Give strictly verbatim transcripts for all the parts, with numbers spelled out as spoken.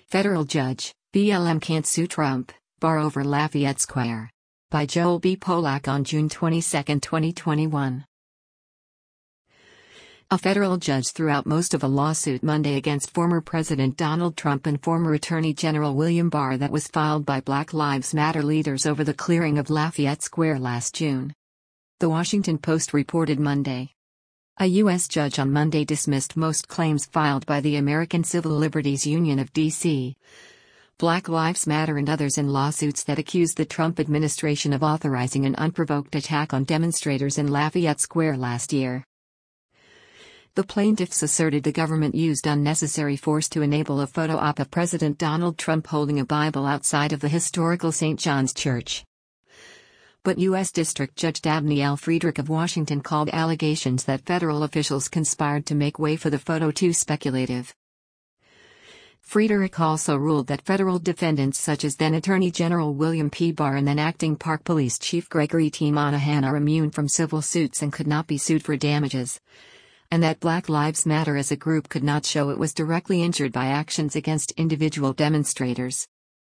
Federal Judge, B L M Can't Sue Trump, Bar Over Lafayette Square. By Joel B. Polak on June twenty-second, twenty twenty-one. A federal judge threw out most of a lawsuit Monday against former President Donald Trump and former Attorney General William Barr that was filed by Black Lives Matter leaders over the clearing of Lafayette Square last June. The Washington Post reported Monday. A U S judge on Monday dismissed most claims filed by the American Civil Liberties Union of D C, Black Lives Matter and others in lawsuits that accused the Trump administration of authorizing an unprovoked attack on demonstrators in Lafayette Square last year. The plaintiffs asserted the government used unnecessary force to enable a photo op of President Donald Trump holding a Bible outside of the historical Saint John's Church. But U S District Judge Dabney L. Friedrich of Washington called allegations that federal officials conspired to make way for the photo too speculative. Friedrich also ruled that federal defendants such as then Attorney General William P. Barr and then Acting Park Police Chief Gregory T. Monahan are immune from civil suits and could not be sued for damages, and that Black Lives Matter as a group could not show it was directly injured by actions against individual demonstrators.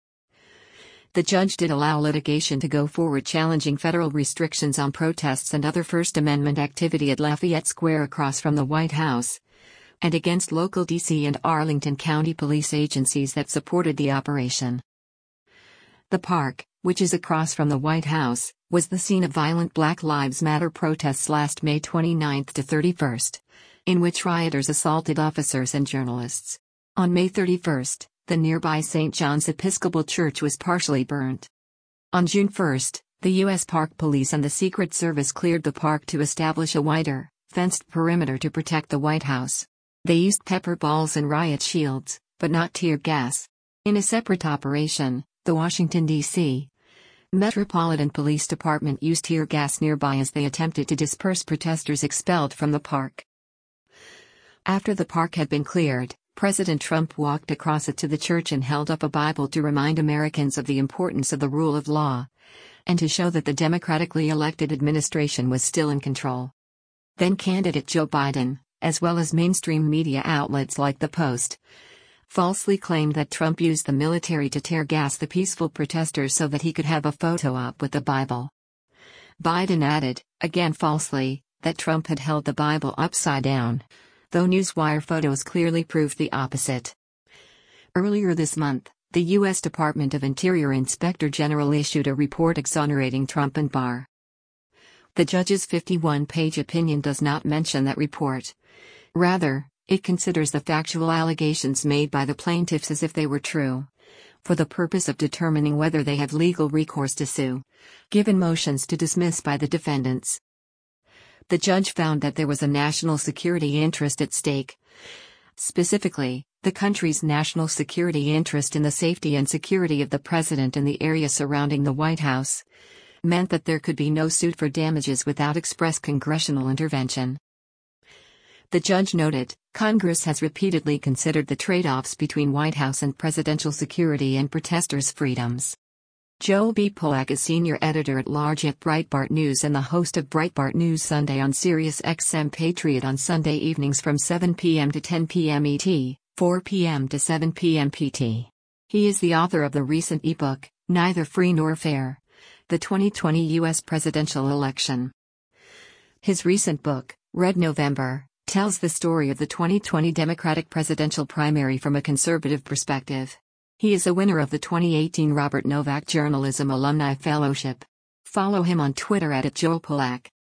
The judge did allow litigation to go forward challenging federal restrictions on protests and other First Amendment activity at Lafayette Square across from the White House, and against local D C and Arlington County police agencies that supported the operation. The park, which is across from the White House, was the scene of violent Black Lives Matter protests last May twenty-ninth to thirty-first, in which rioters assaulted officers and journalists. On May thirty-first, the nearby Saint John's Episcopal Church was partially burnt. On June first, the U S Park Police and the Secret Service cleared the park to establish a wider, fenced perimeter to protect the White House. They used pepper balls and riot shields, but not tear gas. In a separate operation, the Washington, D C Metropolitan Police Department used tear gas nearby as they attempted to disperse protesters expelled from the park. After the park had been cleared, President Trump walked across it to the church and held up a Bible to remind Americans of the importance of the rule of law, and to show that the democratically elected administration was still in control. Then candidate Joe Biden, as well as mainstream media outlets like The Post, falsely claimed that Trump used the military to tear gas the peaceful protesters so that he could have a photo op with the Bible. Biden added, again falsely, that Trump had held the Bible upside down, though Newswire photos clearly proved the opposite. Earlier this month, the U S Department of Interior Inspector General issued a report exonerating Trump and Barr. The judge's fifty-one page opinion does not mention that report. Rather, it considers the factual allegations made by the plaintiffs as if they were true, for the purpose of determining whether they have legal recourse to sue, given motions to dismiss by the defendants. The judge found that there was a national security interest at stake. Specifically, the country's national security interest in the safety and security of the president and the area surrounding the White House meant that there could be no suit for damages without express congressional intervention. The judge noted, Congress has repeatedly considered the trade-offs between White House and presidential security and protesters' freedoms. Joel B. Polak is senior editor-at-large at Breitbart News and the host of Breitbart News Sunday on Sirius X M Patriot on Sunday evenings from seven p m to ten p m E T, four p m to seven p m P T. He is the author of the recent ebook, Neither Free Nor Fair: The twenty twenty U S Presidential Election. His recent book, Red November, tells the story of the twenty twenty Democratic presidential primary from a conservative perspective. He is a winner of the twenty eighteen Robert Novak Journalism Alumni Fellowship. Follow him on Twitter at Joel Polak.